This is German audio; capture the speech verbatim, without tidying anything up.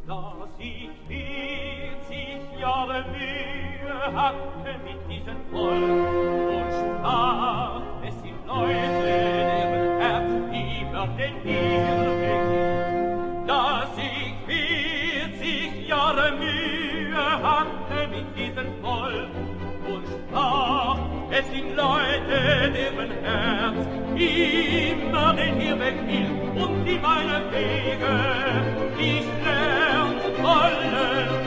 dass ich vierzig Jahre Mühe hatte mit diesem Volk und sprach, es sind Leute, deren Herz über den Irrweg, dass ich vierzig Jahre Mühe hatte mit diesem Volk und sprach, es sind Leute, deren Herz immer den Irrweg will und die meine Wege nicht lernen wollen.